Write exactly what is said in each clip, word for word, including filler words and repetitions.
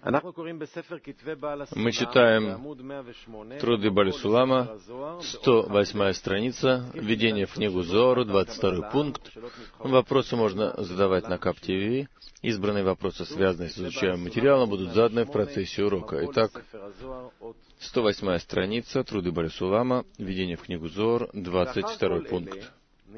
Мы читаем труды Бааль Сулама, сто восьмая страница, введение в книгу Зоар, двадцать второй пункт. Вопросы можно задавать на Кап ТВ. Избранные вопросы, связанные с изучаемым материалом, будут заданы в процессе урока. Итак, сто восьмая страница, труды Бааль Сулама, введение в книгу Зоар, двадцать второй пункт.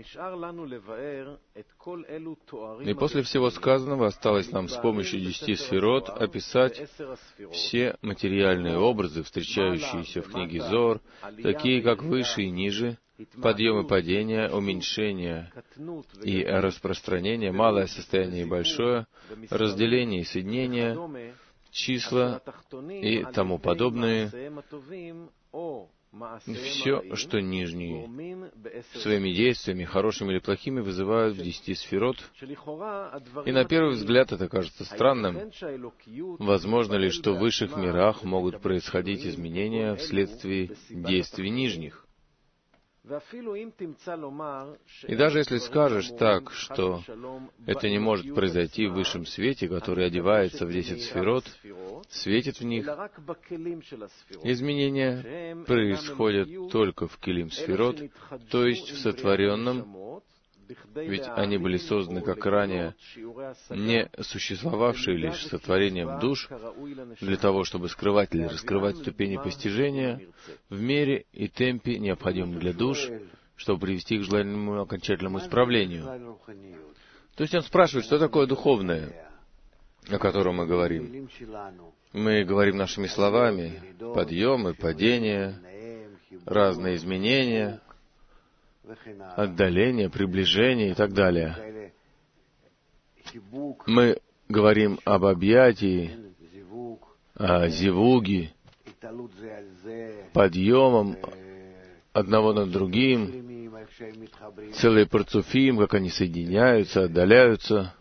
И после всего сказанного осталось нам с помощью десяти сферот описать все материальные образы, встречающиеся в книге Зоар, такие как выше и ниже, подъем и падение, уменьшение и распространение, малое состояние и большое, разделение и соединение, числа и тому подобное. Все, что нижние, своими действиями, хорошими или плохими, вызывают в десяти сферот. И на первый взгляд это кажется странным. Возможно ли, что в высших мирах могут происходить изменения вследствие действий нижних? И даже если скажешь так, что это не может произойти в высшем свете, который одевается в десять сферот, светит в них, изменения происходят только в килим сферот, то есть в сотворенном, ведь они были созданы, как ранее, не существовавшие лишь сотворением душ, для того, чтобы скрывать или раскрывать ступени постижения в мере и темпе, необходимым для душ, чтобы привести их к желаемому окончательному исправлению. То есть он спрашивает, что такое духовное, о котором мы говорим. Мы говорим нашими словами: подъемы, падения, разные изменения, отдаление, приближение и так далее. Мы говорим об объятии, о зивуге, подъемом одного над другим, целые парцуфим, как они соединяются, отдаляются.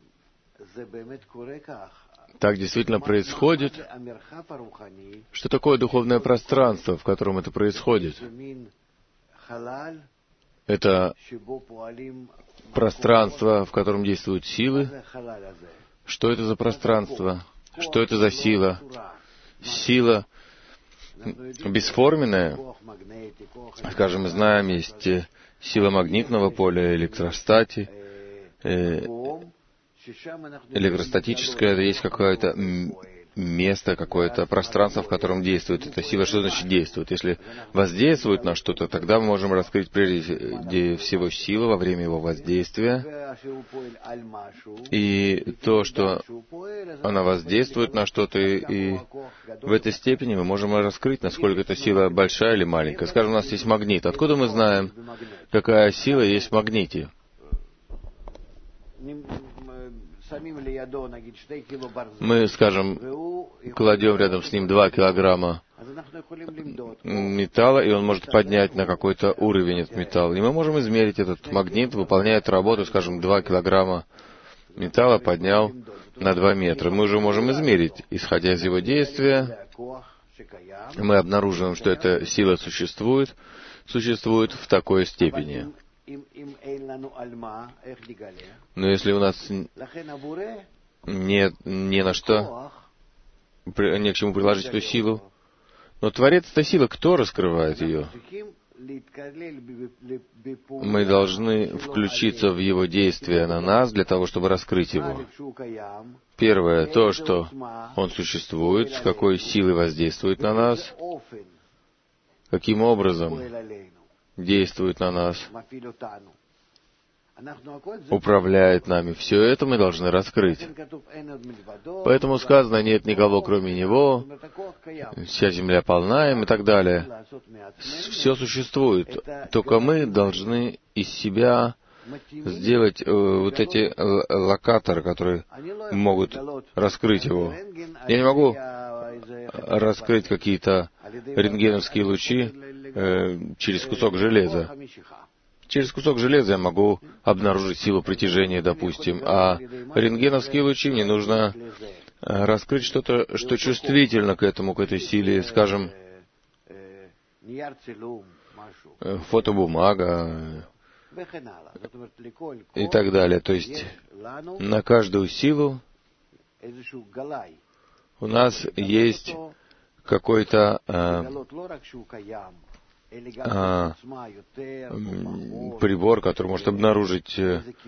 Так действительно происходит. Что такое духовное пространство, в котором это происходит? Это пространство, в котором действуют силы. Что это за пространство? Что это за сила? Сила бесформенная. Скажем, мы знаем, есть сила магнитного поля, электростати, э, электростатическая, это есть какое-то место, какое-то пространство, в котором действует эта сила. Что значит действует? Если воздействует на что-то, тогда мы можем раскрыть прежде всего силу во время его воздействия. И то, что она воздействует на что-то, и, и в этой степени мы можем раскрыть, насколько эта сила большая или маленькая. Скажем, у нас есть магнит. Откуда мы знаем, какая сила есть в магните? Мы, скажем, кладем рядом с ним два килограмма металла, и он может поднять на какой-то уровень этот металл. И мы можем измерить этот магнит, выполняет работу, скажем, два килограмма металла поднял на два метра. Мы уже можем измерить, исходя из его действия, мы обнаруживаем, что эта сила существует, существует в такой степени. Но если у нас нет не на что, не к чему приложить эту силу, но Творец — это сила, кто раскрывает ее? Мы должны включиться в его действия на нас для того, чтобы раскрыть его. Первое — то, что он существует, с какой силой воздействует на нас, каким образом действует на нас, управляет нами. Все это мы должны раскрыть. Поэтому сказано, нет никого, кроме Него, вся земля полна им и так далее. Все существует. Только мы должны из себя сделать э, вот эти э, локаторы, которые могут раскрыть его. Я не могу раскрыть какие-то рентгеновские лучи э, через кусок железа. Через кусок железа я могу обнаружить силу притяжения, допустим, а рентгеновские лучи мне нужно раскрыть что-то, что чувствительно к этому, к этой силе, скажем, фотобумага и так далее. То есть на каждую силу У нас есть какой-то а, а, прибор, который может обнаружить,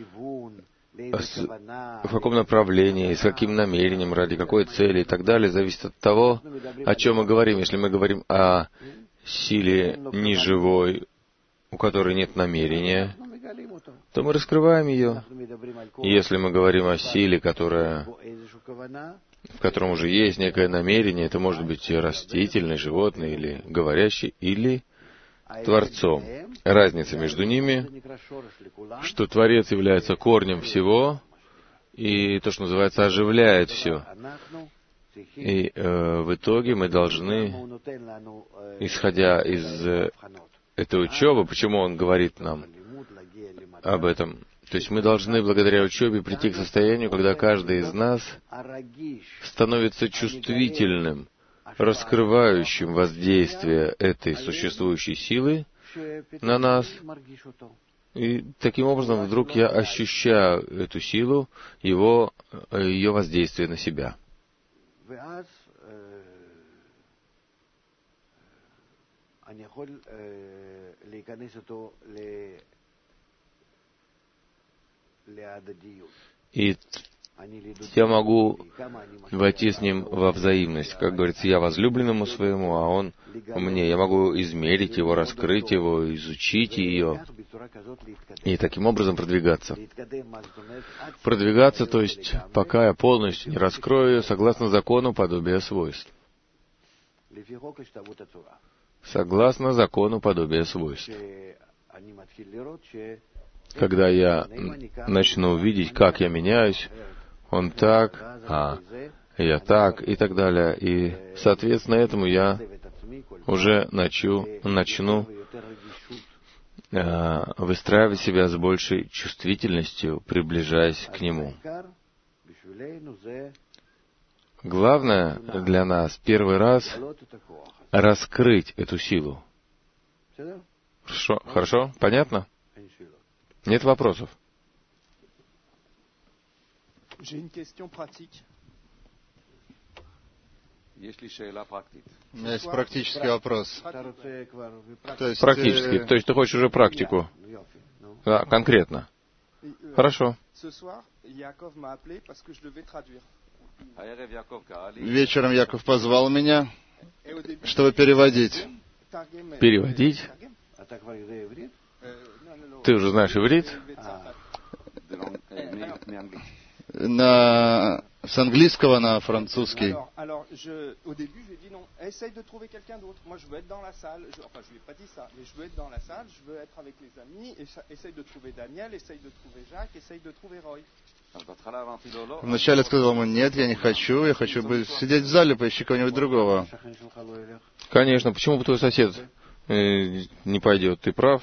в каком направлении, с каким намерением, ради какой цели и так далее, зависит от того, о чем мы говорим. Если мы говорим о силе неживой, у которой нет намерения, то мы раскрываем ее. И если мы говорим о силе, которая, в котором уже есть некое намерение, это может быть растительный, животный, или говорящий, или Творцом. Разница между ними, что Творец является корнем всего, и то, что называется, оживляет все. И э, в итоге мы должны, исходя из э, этой учебы, почему он говорит нам об этом, то есть мы должны благодаря учебе прийти к состоянию, когда каждый из нас становится чувствительным, раскрывающим воздействие этой существующей силы на нас. И таким образом вдруг я ощущаю эту силу, его, ее воздействие на себя. И я могу войти с ним во взаимность. Как говорится, я возлюбленному своему, а он мне. Я могу измерить его, раскрыть его, изучить ее, и таким образом продвигаться. Продвигаться, то есть, пока я полностью не раскрою ее, согласно закону подобия свойств. Согласно закону подобия свойств. Когда я начну видеть, как я меняюсь, он так, а я так, и так далее. И, соответственно, этому я уже начну, начну э, выстраивать себя с большей чувствительностью, приближаясь к нему. Главное для нас первый раз раскрыть эту силу. Хорошо? Хорошо? Понятно? Нет вопросов? У меня есть практический вопрос. То есть, практически. Э... То есть ты хочешь уже практику? Да, конкретно. Хорошо. Вечером Яков позвал меня, чтобы переводить. Переводить? Ты уже знаешь иврит? На... С английского на французский. Вначале сказал ему, нет, я не хочу, я хочу сидеть в зале, поищи кого-нибудь другого. Конечно, почему бы твой сосед э, не пойдет? Ты прав?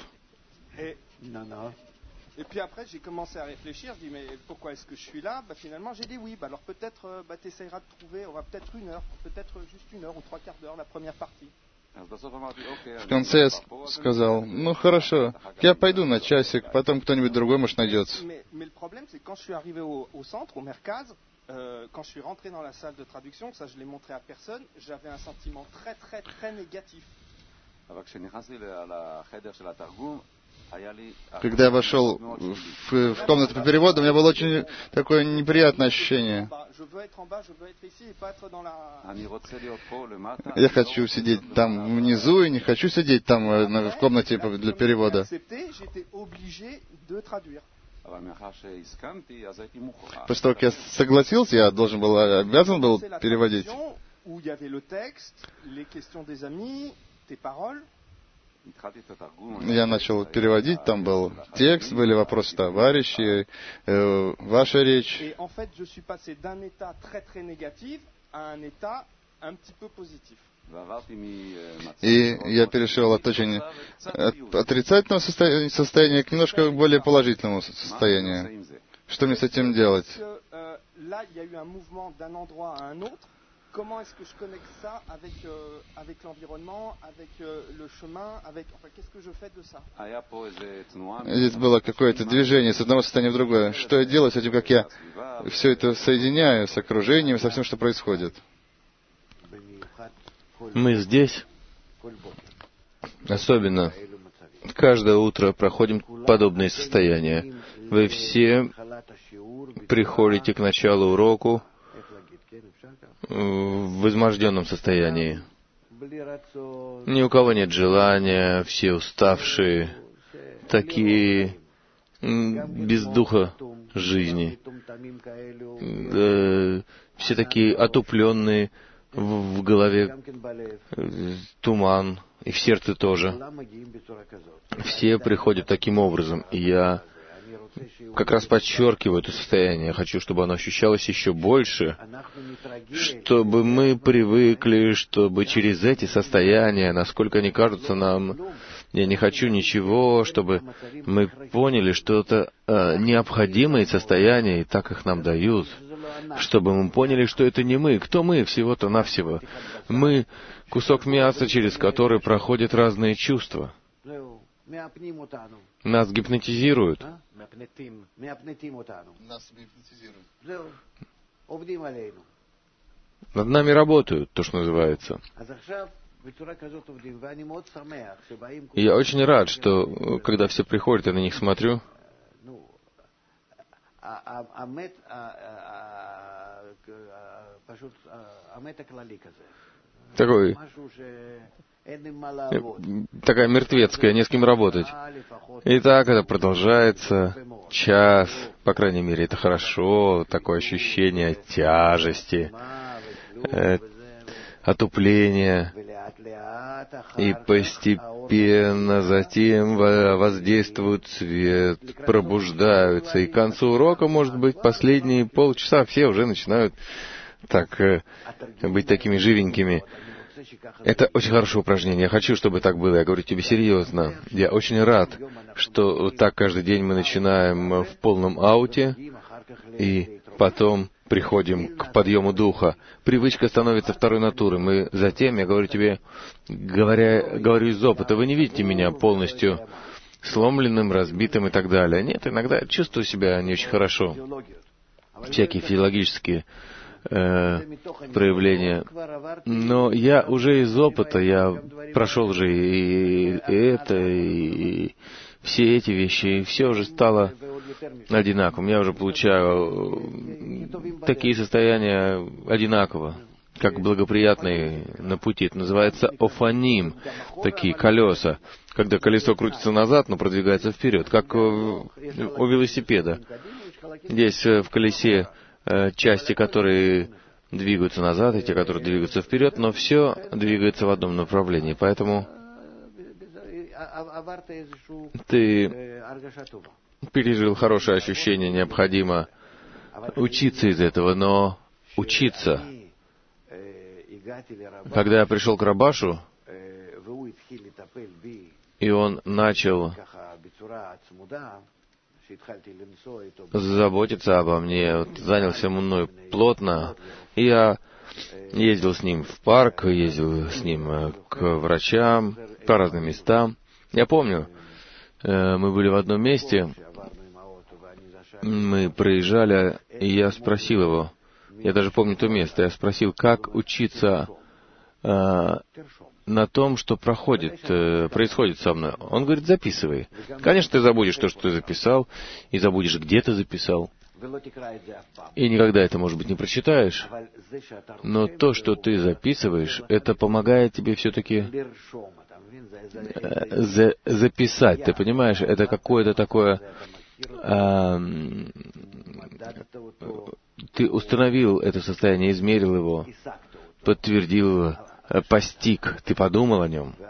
Et puis après, j'ai commencé à réfléchir, je dis, mais pourquoi est-ce que je suis là? Bah, finalement, j'ai dit oui, bah, alors peut-être bah, tu essaieras de trouver, on va peut-être une heure, peut-être juste une heure ou trois quarts d'heure, la première partie. В конце я сказал, ну хорошо, я пойду на часик, потом кто-нибудь другой, может, найдется. Mais, mais le problème, c'est que quand je suis arrivé au, au centre, au Merkaz, euh, quand je suis rentré dans la salle de traduction, ça je l'ai montré à personne, j'avais un sentiment très très très négatif. Когда я вошел в, в комнату по переводу, у меня было очень такое неприятное ощущение. Я хочу сидеть там внизу и не хочу сидеть там в комнате для перевода. После того, как я согласился, я должен был, обязан был переводить. Я начал переводить, там был текст, были вопросы товарищей, э, ваша речь. И я перешел от очень от отрицательного состояния, состояния к немножко более положительному состоянию. Что мне с этим делать? Comment est-ce que je connecte ça avec, euh, avec l'environnement, avec euh, le chemin, avec... Enfin, qu'est-ce que je fais de ça? Здесь было какое-то движение с одного состояния в другое. Что я делаю с этим, как я все это соединяю с окружением, со всем, что происходит? Мы здесь, особенно каждое утро, проходим подобные состояния. Вы все приходите к началу уроку в изможденном состоянии. Ни у кого нет желания, все уставшие, такие без духа жизни, э, все такие отупленные, в, в голове туман, и в сердце тоже. Все приходят таким образом, и я как раз подчеркиваю это состояние. Я хочу, чтобы оно ощущалось еще больше, чтобы мы привыкли, чтобы через эти состояния, насколько они кажутся нам, я не хочу ничего, чтобы мы поняли, что это э, необходимые состояния, и так их нам дают, чтобы мы поняли, что это не мы. Кто мы? Всего-то навсего. Мы — кусок мяса, через который проходят разные чувства. Нас гипнотизируют. Нас гипнотизируют. Над нами работают, то, что называется. И я очень рад, что, когда все приходят, я на них смотрю. Такой, такая мертвецкая, не с кем работать. И так это продолжается час, по крайней мере, это хорошо, такое ощущение тяжести, э, отупления. И постепенно затем воздействует свет, пробуждаются. И к концу урока, может быть, последние полчаса все уже начинают так быть такими живенькими. Это очень хорошее упражнение. Я хочу, чтобы так было. Я говорю тебе серьезно. Я очень рад, что так каждый день мы начинаем в полном ауте, и потом приходим к подъему духа. Привычка становится второй натурой. Мы затем, я говорю тебе, говоря, говорю из опыта, вы не видите меня полностью сломленным, разбитым и так далее. Нет, иногда я чувствую себя не очень хорошо. Всякие физиологические э, проявления. Но я уже из опыта, я прошел же и, и это, и все эти вещи, и все уже стало одинаковым. Я уже получаю такие состояния одинаково, как благоприятные на пути. Это называется офаним, такие колеса, когда колесо крутится назад, но продвигается вперед, как у велосипеда. Здесь в колесе части, которые двигаются назад, и те, которые двигаются вперед, но все двигается в одном направлении. Поэтому ты пережил хорошее ощущение, необходимо учиться из этого, но учиться. Когда я пришел к Рабашу, и он начал заботиться обо мне, вот, занялся мной плотно, и я ездил с ним в парк, ездил с ним к врачам, по разным местам. Я помню, мы были в одном месте, мы проезжали, и я спросил его, я даже помню то место, я спросил, как учиться э, на том, что проходит, э, происходит со мной. Он говорит, записывай. Конечно, ты забудешь то, что ты записал, и забудешь, где ты записал. И никогда это, может быть, не прочитаешь. Но то, что ты записываешь, это помогает тебе все-таки э, за, записать. Ты понимаешь, это какое-то такое... Э, ты установил это состояние, измерил его, подтвердил, постиг, ты подумал о нем.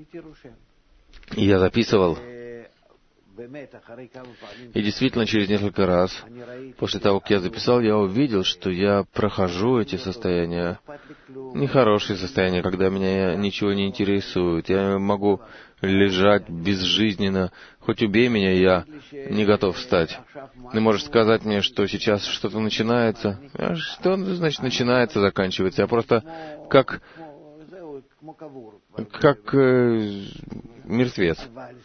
И я записывал. И действительно, через несколько раз, после того, как я записал, я увидел, что я прохожу эти состояния, нехорошие состояния, когда меня ничего не интересует. Я могу лежать безжизненно. Хоть убей меня, я не готов встать. Ты можешь сказать мне, что сейчас что-то начинается. А что значит начинается, заканчивается? Я просто как, как э, мертвец.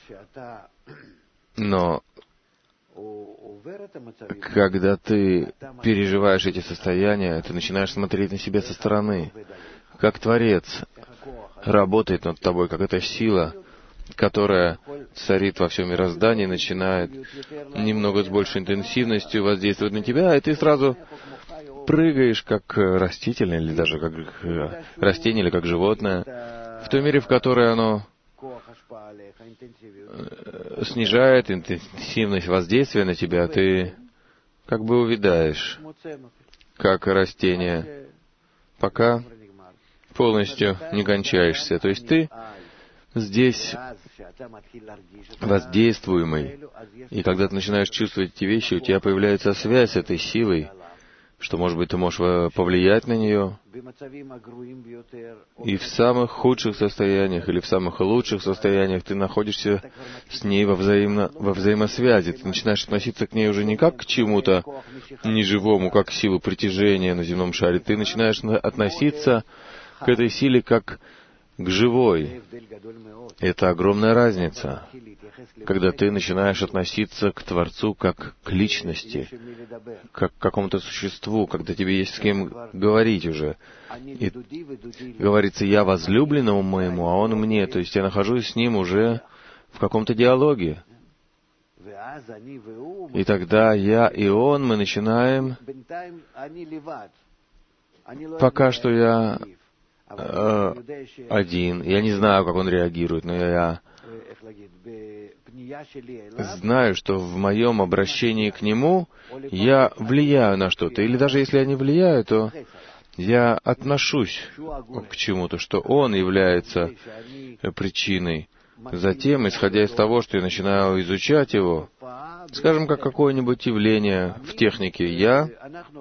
Но когда ты переживаешь эти состояния, ты начинаешь смотреть на себя со стороны. как Творец работает над тобой, как эта сила, которая царит во всем мироздании, начинает немного с большей интенсивностью воздействовать на тебя, и ты сразу прыгаешь, как растительное, или даже как растение, или как животное, в той мере, в которой оно снижает интенсивность воздействия на тебя, ты как бы увядаешь, как растение, пока полностью не кончаешься. То есть ты здесь воздействуемый, и когда ты начинаешь чувствовать эти вещи, у тебя появляется связь с этой силой, что, может быть, ты можешь повлиять на нее, и в самых худших состояниях или в самых лучших состояниях ты находишься с ней во, взаимно, во взаимосвязи. Ты начинаешь относиться к ней уже не как к чему-то неживому, как к силу притяжения на земном шаре. Ты начинаешь относиться к этой силе как к живой. Это огромная разница, когда ты начинаешь относиться к Творцу как к личности, как к какому-то существу, когда тебе есть с кем говорить уже. И говорится, я возлюбленному моему, а он мне. То есть я нахожусь с ним уже в каком-то диалоге. И тогда я и он, мы начинаем... Пока что я э, один. Я не знаю, как он реагирует, но я знаю, что в моем обращении к нему я влияю на что-то. Или даже если я не влияю, то я отношусь к чему-то, что он является причиной. Затем, исходя из того, что я начинаю изучать его, скажем, как какое-нибудь явление в технике, я,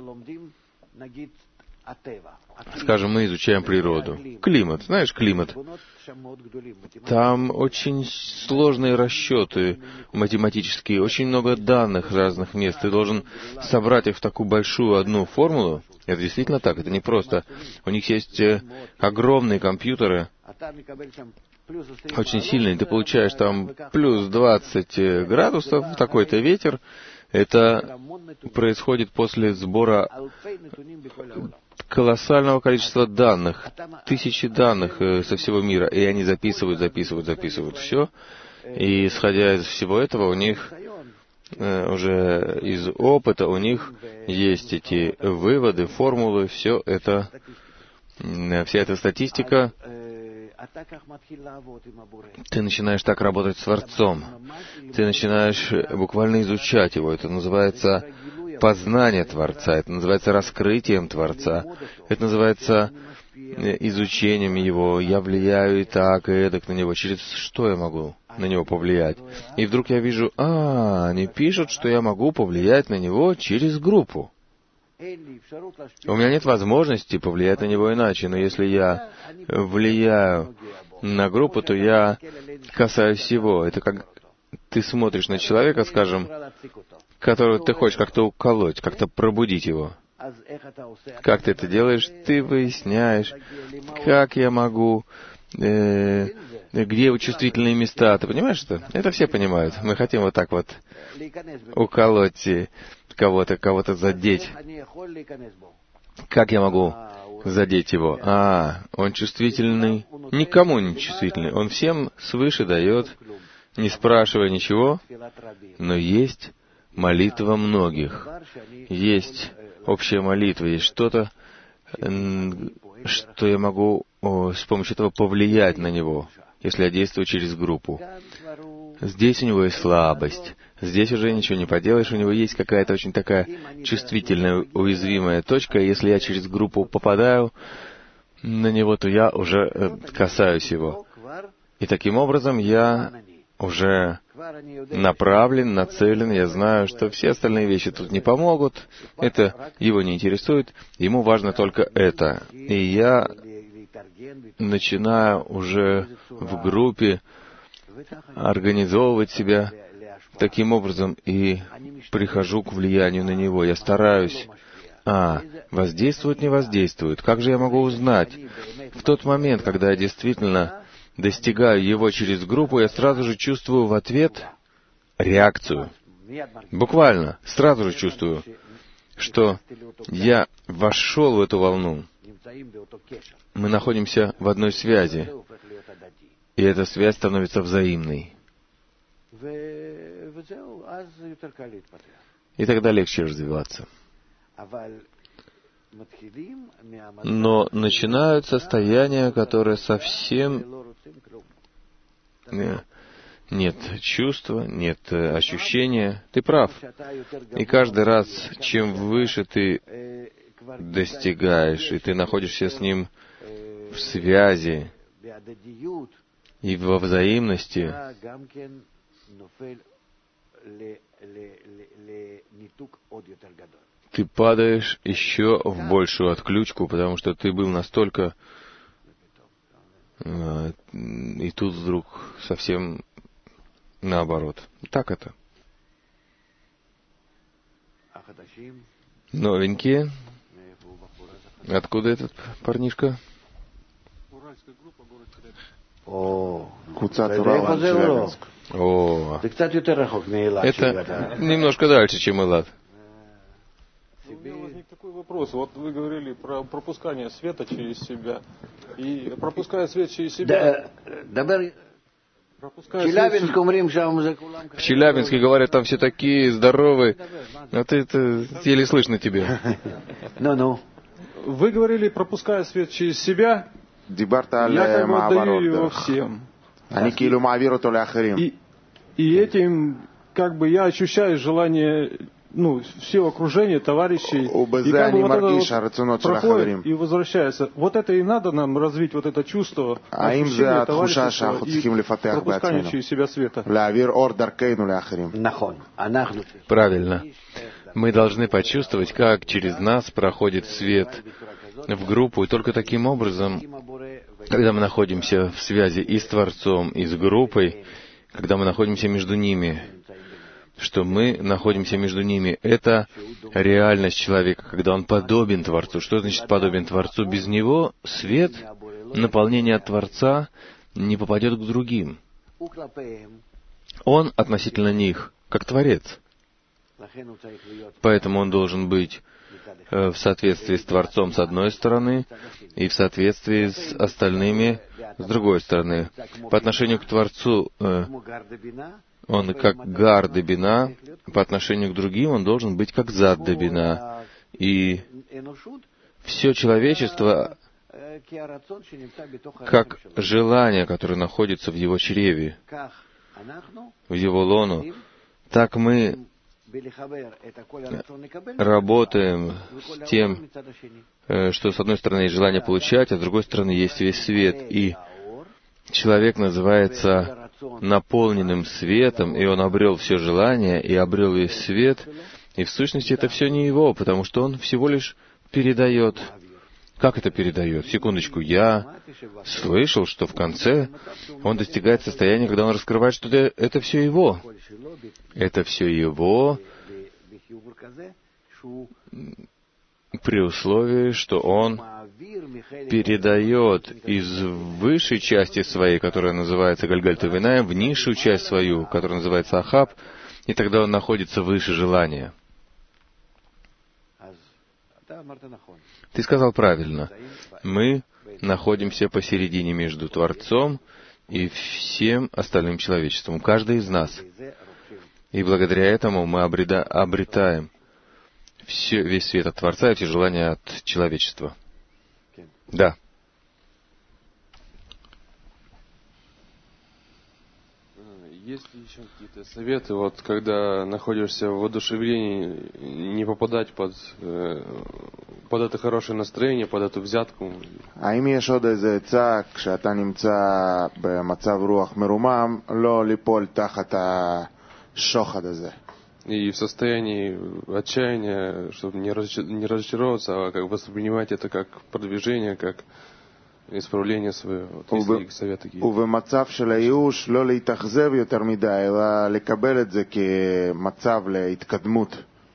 скажем, мы изучаем природу. Климат. Знаешь, климат. Там очень сложные расчеты математические, очень много данных разных мест. Ты должен собрать их в такую большую одну формулу. Это действительно так, это не просто. У них есть огромные компьютеры, очень сильные. Ты получаешь там плюс двадцать градусов, такой-то ветер. Это происходит после сбора колоссального количества данных, тысячи данных со всего мира, и они записывают, записывают, записывают все. И исходя из всего этого, у них уже из опыта, у них есть эти выводы, формулы, все это, вся эта статистика. Ты начинаешь так работать с Творцом. Ты начинаешь буквально изучать его. Это называется познание Творца. Это называется раскрытием Творца. Это называется изучением его. Я влияю и так, и эдак на него. Через что я могу на него повлиять? И вдруг я вижу, а, они пишут, что я могу повлиять на него через группу. У меня нет возможности повлиять на него иначе, но если я влияю на группу, то я касаюсь его. Это как ты смотришь на человека, скажем, которого ты хочешь как-то уколоть, как-то пробудить его. Как ты это делаешь? Ты выясняешь, как я могу, э, где его чувствительные места. Ты понимаешь это? Это все понимают. Мы хотим вот так вот уколоть кого-то, кого-то задеть. Как я могу задеть его? А, он чувствительный. Никому не чувствительный. Он всем свыше дает, не спрашивая ничего. Но есть молитва многих. Есть общая молитва, есть что-то, что я могу о, с помощью этого повлиять на него, если я действую через группу. Здесь у него есть слабость. Здесь уже ничего не поделаешь, у него есть какая-то очень такая чувствительная, уязвимая точка. Если я через группу попадаю на него, то я уже касаюсь его. И таким образом я уже направлен, нацелен, я знаю, что все остальные вещи тут не помогут, это его не интересует, ему важно только это. И я начинаю уже в группе организовывать себя таким образом и прихожу к влиянию на него. Я стараюсь, а, воздействует, не воздействует. Как же я могу узнать? В тот момент, когда я действительно достигаю его через группу, я сразу же чувствую в ответ реакцию. Буквально, сразу же чувствую, что я вошел в эту волну. мы находимся в одной связи, и эта связь становится взаимной. И тогда легче развиваться. Но начинают состояния, которые совсем нет чувства, нет ощущения. Ты прав. И каждый раз, чем выше ты достигаешь, и ты находишься с ним в связи и во взаимности, ты падаешь еще в большую отключку, потому что ты был настолько... И тут вдруг совсем наоборот. Так это. Новенькие. Откуда этот парнишка? О, О, это немножко дальше, чем Элад. У меня возник такой вопрос. Вот вы говорили про пропускание света через себя. И пропуская свет через себя... В Челябинске В Челябинске говорят, там все такие здоровые, а ты это еле слышно тебе. Ну-ну. Вы говорили, пропуская свет через себя, я как бы отдаю его всем. И, и этим как бы я ощущаю желание, ну, все окружение, товарищей, и как бы вот это вот проходит и возвращается. Вот это и надо нам развить, вот это чувство ощущения товарищества и пропускания через себя света. Правильно. Мы должны почувствовать, как через нас проходит свет в группу, и только таким образом, когда мы находимся в связи и с Творцом, и с группой, когда мы находимся между ними, что мы находимся между ними, это реальность человека, когда он подобен Творцу. Что значит подобен Творцу? Без него свет, наполнение от Творца не попадет к другим. Он относительно них, как Творец. Поэтому он должен быть в соответствии с Творцом с одной стороны и в соответствии с остальными с другой стороны. По отношению к Творцу он как гар де бина, по отношению к другим он должен быть как зад де бина. И все человечество как желание, которое находится в его чреве, в его лону, так мы работаем с тем, что с одной стороны есть желание получать, а с другой стороны есть весь свет. И человек называется наполненным светом, и он обрел все желания, и обрел весь свет, и в сущности это все не его, потому что он всего лишь передает. Как это передает? Секундочку, я слышал, что в конце он достигает состояния, когда он раскрывает, что это, это все его. Это все его при условии, что он передает из высшей части своей, которая называется Гальгальта Винаем, в низшую часть свою, которая называется Ахаб, и тогда он находится выше желания. Ты сказал правильно. Мы находимся посередине между Творцом и всем остальным человечеством, каждый из нас. И благодаря этому мы обреда, обретаем все, весь свет от Творца и все желания от человечества. Да. Есть ли еще какие-то советы, вот когда находишься в воодушевлении, не попадать под, под это хорошее настроение, под эту взятку? האם יש עוד איזה עצה כשאתה נמצא במצב רוח מרומם, לא ליפול תחת השוחד הזה? И в состоянии отчаяния, чтобы не разочароваться, а как воспринимать это как продвижение, как исправление свое. Вот есть ли советы какие-то? ובמצב של הייאוש לא להתאכזב יותר מדי, אלא לקבל את זה כמצב להתקדמות.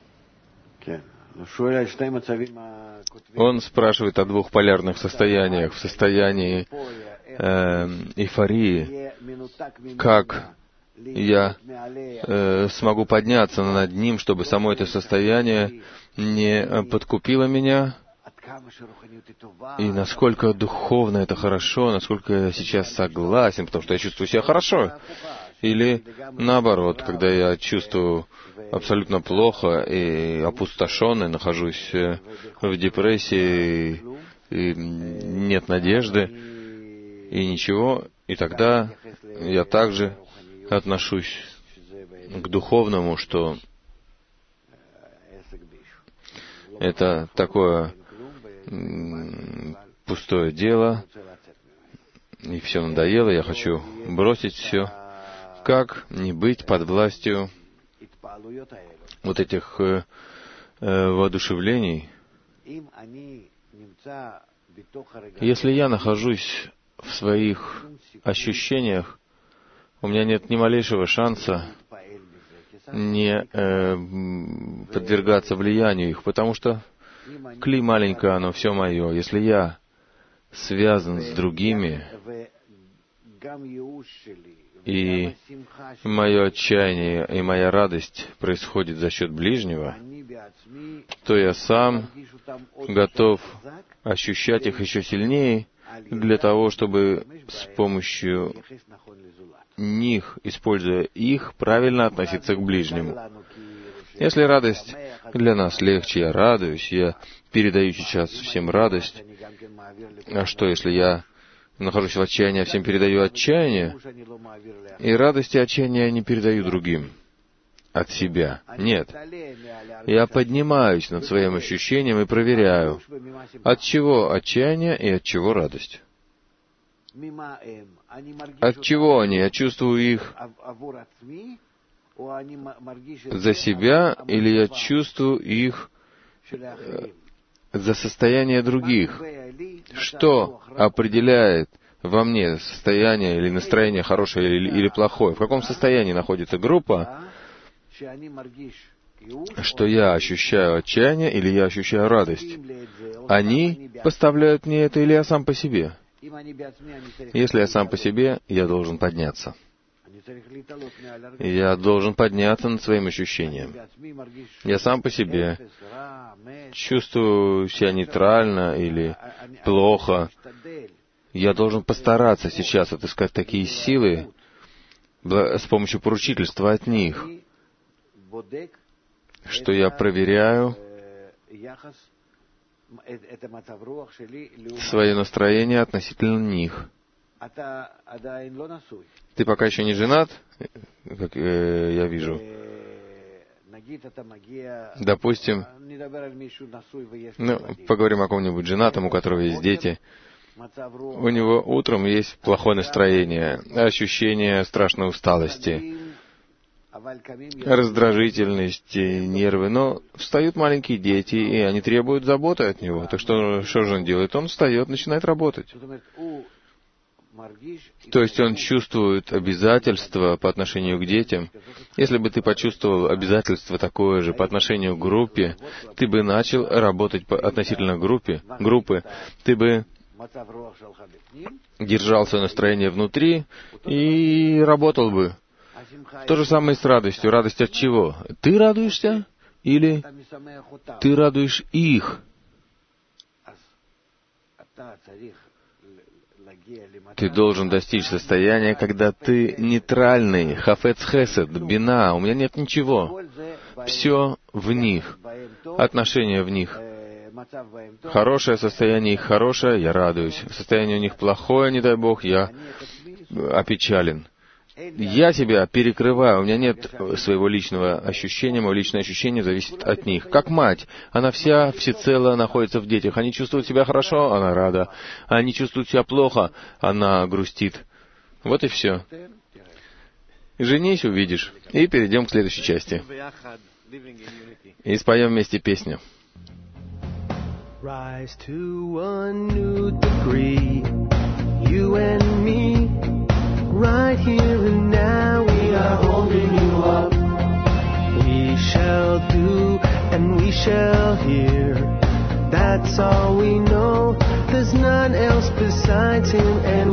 Он спрашивает о двух полярных состояниях. В состоянии э, эйфории, как я э, смогу подняться над ним, чтобы само это состояние не подкупило меня, и насколько духовно это хорошо, насколько я сейчас согласен, потому что я чувствую себя хорошо. Или наоборот, когда я чувствую абсолютно плохо и опустошенный, нахожусь в депрессии, и нет надежды, и ничего, и тогда я также отношусь к духовному, что это такое пустое дело, и все надоело, я хочу бросить все. Как не быть под властью вот этих э, э, воодушевлений? Если я нахожусь в своих ощущениях, у меня нет ни малейшего шанса не э, подвергаться влиянию их, потому что кли маленькое, оно все мое. Если я связан с другими, и мое отчаяние и моя радость происходит за счет ближнего, то я сам готов ощущать их еще сильнее для того, чтобы с помощью них, используя их, правильно относиться к ближнему. Если радость для нас легче, я радуюсь, я передаю сейчас всем радость. А что, если я нахожусь в отчаянии, а всем передаю отчаяние, и радость и отчаяние я не передаю другим от себя? Нет. Я поднимаюсь над своим ощущением и проверяю, от чего отчаяние и от чего радость. От чего они? Я чувствую их за себя, или я чувствую их за состояние других? Что определяет во мне состояние или настроение хорошее или, или плохое? В каком состоянии находится группа, что я ощущаю отчаяние или я ощущаю радость? Они поставляют мне это или я сам по себе? Если я сам по себе, я должен подняться. Я должен подняться над своим ощущением. Я сам по себе чувствую себя нейтрально или плохо. Я должен постараться сейчас отыскать такие силы с помощью поручительства от них, что я проверяю свое настроение относительно них. Ты пока еще не женат, как э, я вижу. Допустим, ну, поговорим о ком-нибудь женатом, у которого есть дети. У него утром есть плохое настроение, ощущение страшной усталости, раздражительность, нервы. Но встают маленькие дети, и они требуют заботы от него. Так что, что же он делает? Он встает, начинает работать. То есть он чувствует обязательство по отношению к детям. Если бы ты почувствовал обязательство такое же по отношению к группе, ты бы начал работать по относительно группе, группы, ты бы держал свое настроение внутри и работал бы. То же самое и с радостью. Радость от чего? Ты радуешься или ты радуешь их? Ты должен достичь состояния, когда ты нейтральный, хафец хесед, бина, у меня нет ничего. Все в них, отношения в них. Хорошее состояние их хорошее, я радуюсь. Состояние у них плохое, не дай Бог, я опечален. Я себя перекрываю, у меня нет своего личного ощущения, мое личное ощущение зависит от них. Как мать, она вся всецело находится в детях. Они чувствуют себя хорошо, она рада. Они чувствуют себя плохо, она грустит. Вот и все. Женись, увидишь. И перейдем к следующей части. И споем вместе песню. Rise to a new degree, you and me, right here and now we are holding you up. We shall do and we shall hear, that's all we know, there's none else besides him and